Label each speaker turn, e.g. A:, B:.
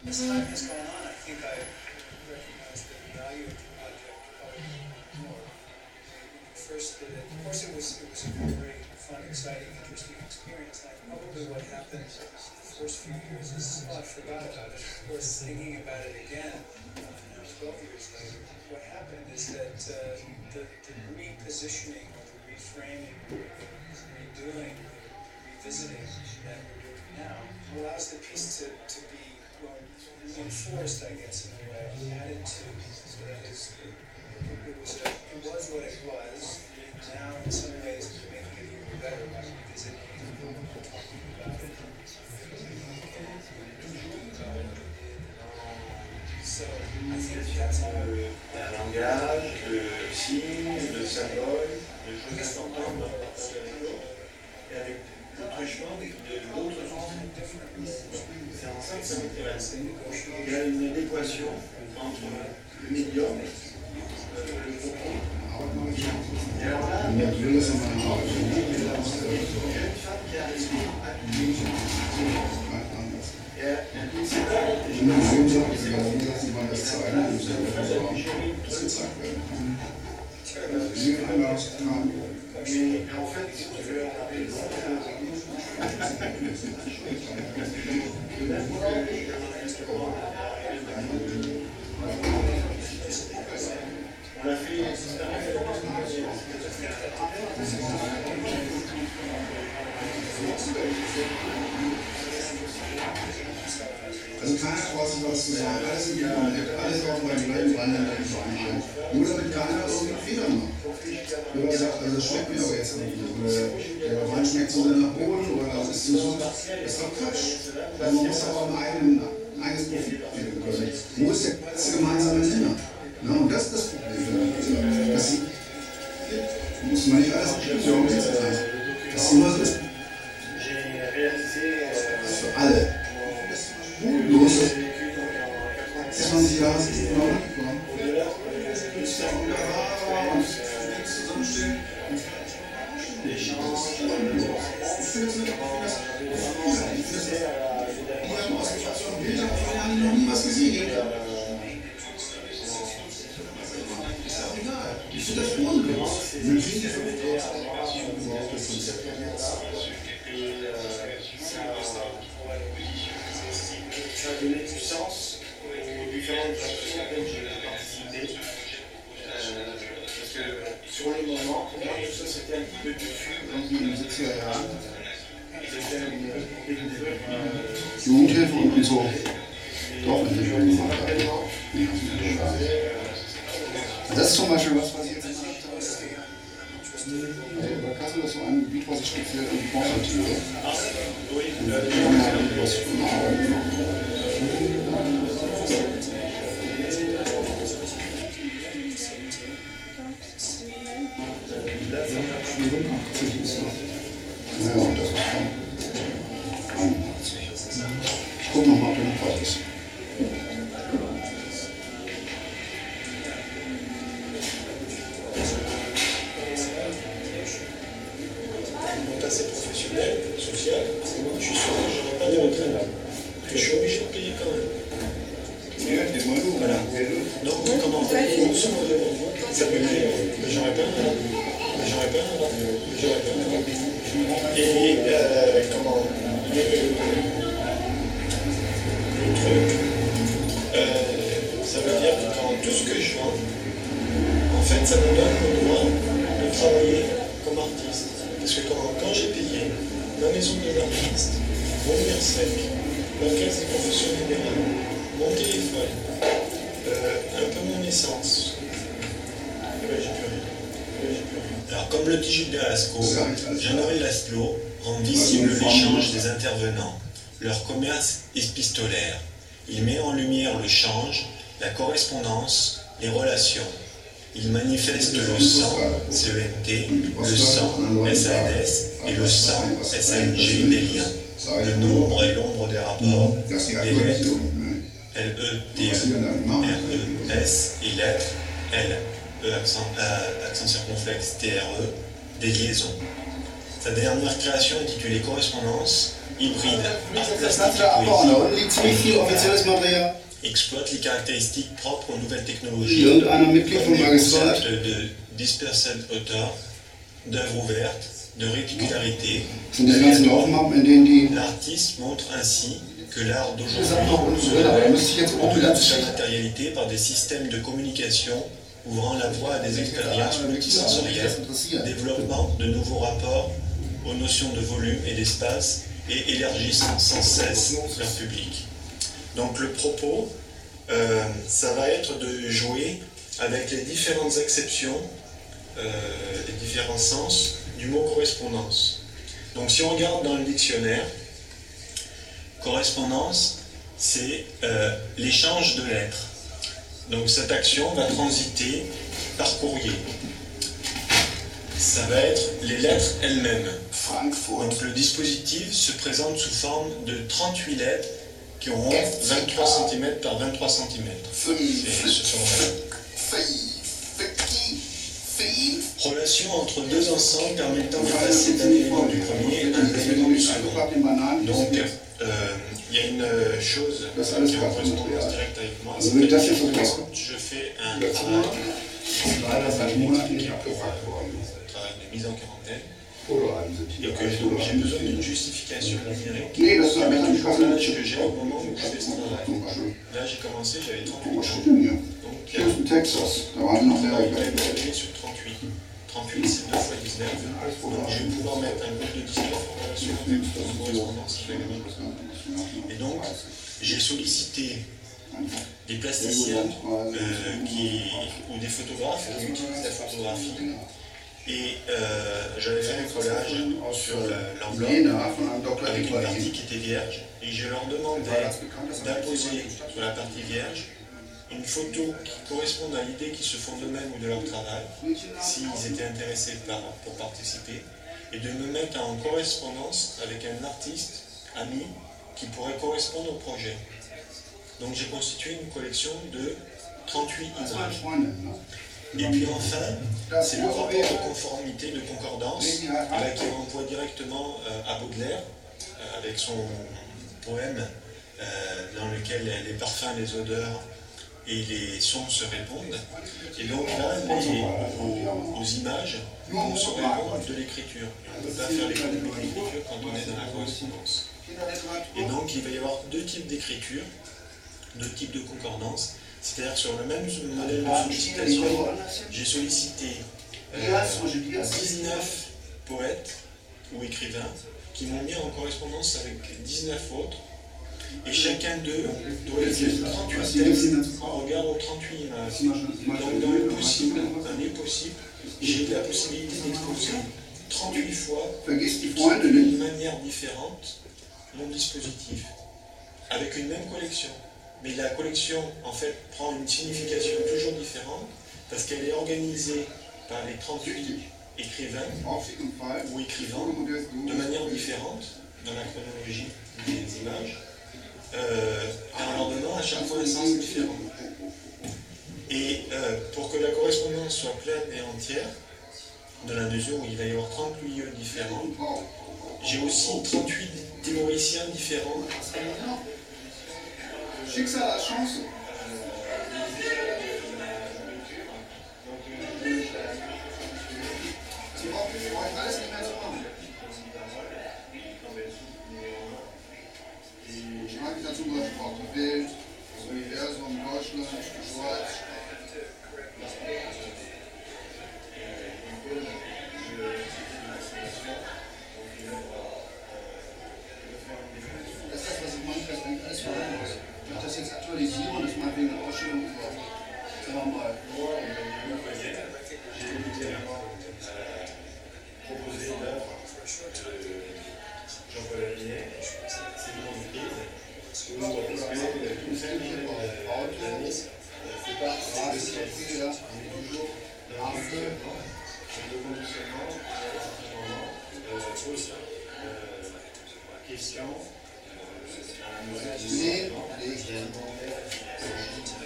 A: As time has gone on, I think I recognized the value of the project probably more. When we first did it, of course it was a very fun, exciting, interesting experience. And probably what happened the first few years is, I forgot about it. Of course, thinking about it again, now 12 years later, what happened is that the repositioning or the reframing, redoing, revisiting that we're doing now allows the piece to be, well, reinforced, I guess, in a way, added to. So that is, it was what it was. Now, in some ways, we're making it even better by revisiting it, talking about it. So, I think that's how
B: un langage, de signes, de symboles, de choses importantes dans le partage de l'ego, et avec le truchement d'autres outils. C'est en ça que ça m'intéresse. Il y a une adéquation entre le médium, le propos, et alors là, il y a une femme qui a appuyé et elle dit c'est pas mais en fait, je vais on a fait
C: Also keiner traut sich was zu sagen, alles im Internet, alles auf meinem Welt, wandern in die Branche. Nur damit keiner irgendwie Fehler macht. Wenn man sagt, also das schmeckt mir aber jetzt nicht. Oder der Wein schmeckt so nach Boden oder das ist so. Das ist doch Quatsch. Man muss auch ein eigenes Profil finden können. Wo ist der gemeinsame Nenner? Ja, und das ist das Problem. Das muss man nicht alles umsetzen. Das ist immer so. Für alle. Los. 20 Jahre sind wir noch nicht gekommen. Ist ja wunderbar und nichts zusammenstellen. Ich finde es nicht, wir haben aus dem Bilder von Jahren noch nie was gesehen. Ist auch egal. Ich finde das unglücklich. Wir kriegen die 5000
B: ça a donné du sens aux différentes actions auxquelles j'ai participé. Parce que sur le moment, pour moi, tout ça c'était un petit peu diffus.
C: Jugendhilfe und so. Doch, in der Jugend. Das ist zum Beispiel was ich jetzt gemacht habe. Bei Kassel ist so ein Gebiet, was ich speziell in konzentriere. Ja, und das ist schon 81. Ich gucke nochmal, ob der noch was ist.
B: Assez professionnel, social, je suis sûr que je n'aurai pas de retraite. Je suis obligé de payer quand même. Voilà. Donc, comment ça peut dire que j'aurais pas et comment le truc, ça veut dire que quand tout ce que je vends, en fait, ça me donne le droit de travailler comme artiste. Parce que quand j'ai payé ma maison des artistes, mon URSSEC, ma caisse des professions libérales, mon téléphone, un peu mon essence, j'ai plus rien.
D: Alors, comme le dit Gilbert Lascaux, Jean-Noël Laszlo rend visible l'échange des intervenants, leur commerce épistolaire. Il met en lumière le change, la correspondance, les relations. Il manifeste le sang, CENT, le sang, SANS, et le sang, SANG, des liens. Le nombre et l'ombre des rapports, des lettres, LETE, RES, et lettres, L, E accent circonflexe, TRE, des liaisons. Sa dernière création intitulée Correspondance hybride, art
C: Das
D: plastique
C: kannst du
D: et
C: da abbauen. Da
D: poésie,
C: unten liegt ziemlich viel offizielles Material.
D: exploite les caractéristiques propres aux nouvelles technologies,
C: Irgendeiner Mitglied
D: comme
C: vom
D: les
C: Magistrat
D: concepts de dispersed author, d'œuvre ouverte, de réticularité.
C: sind diese ganzen Laufmappen, in denen die.
D: L'artiste montre ainsi que l'art
C: Das sagt doch
D: d'aujourd'hui
C: uns drin, aber da müsste ich jetzt auch die ganze
D: sa
C: Schicht.
D: matérialité par des systèmes de communication ouvrant la voie à des expériences multisensorielles, développement de nouveaux rapports aux notions de volume et d'espace et élargissant sans cesse leur public. Donc le propos, ça va être de jouer avec les différentes acceptions, les différents sens du mot correspondance. Donc si on regarde dans le dictionnaire, correspondance, c'est l'échange de lettres. Donc cette action va transiter par courrier. Ça va être les lettres elles-mêmes. Donc le dispositif se présente sous forme de 38 lettres qui auront 23 cm par 23 cm. Relation entre deux ensembles permettant de passer d'un élément du premier à un élément du second. Donc il y a une chose qui est en correspondance directe avec moi, c'est que je fais un travail de mise en quarantaine et que donc j'ai besoin d'une justification numérique qui met toujours l'âge que j'ai au moment où je fais ce travail. Là j'ai commencé, j'avais 38 ans, donc il y a sur 38. 38 c'est 2 fois 19, donc je vais pouvoir mettre un groupe de 19 en relation avec une correspondance avec un autre. Et donc j'ai sollicité des plasticiens ou des photographes qui utilisent la photographie. Et j'avais fait un collage sur l'enveloppe avec une partie qui était vierge. Et je leur demandais d'apposer sur la partie vierge une photo qui corresponde à l'idée qu'ils se font d'eux-mêmes ou de leur travail, s'ils étaient intéressés pour participer, et de me mettre en correspondance avec un artiste ami qui pourrait correspondre au projet. Donc j'ai constitué une collection de 38 images. Et puis enfin, c'est le rapport de conformité, de concordance, là, qui renvoie directement à Baudelaire, avec son poème dans lequel les parfums, les odeurs et les sons se répondent. Et donc là, aux images, on se répond de l'écriture. On ne peut pas faire l'économie de l'écriture quand on est dans la correspondance. Et donc il va y avoir deux types d'écriture, deux types de concordance. C'est-à-dire que sur le même modèle de sollicitation, j'ai sollicité 19 poètes ou écrivains qui m'ont mis en correspondance avec 19 autres. Et chacun d'eux doit écrire 38 textes en regard aux 38 images. Donc dans le possible, un impossible, j'ai la possibilité d'exposer 38 fois, d'une manière différente, mon dispositif, avec une même collection. Mais la collection, en fait, prend une signification toujours différente parce qu'elle est organisée par les 38 écrivains ou écrivains de manière différente dans la chronologie des images, en leur donnant à chaque fois un sens différent. Et pour que la correspondance soit pleine et entière, dans la mesure où il va y avoir 38 lieux différents, j'ai aussi 38 théoriciens différents.
C: Schicksal als Chance. Sie brauchen alles nicht mehr zu machen. Ich mag dazu zum Beispiel auch die Welt, das Universum, Deutschland, Schweiz. Das ist das, was ich meine, dass eigentlich alles vorhanden ist. Wenn ich das jetzt aktualisiere und das mal wegen der Ausstellung über, sagen wir mal,
D: Proposé l'œuvre de Jean-Paul Avinet, c'est une entreprise où une famille d'années fait partie de cette toujours le conditionnement pose question à la mesure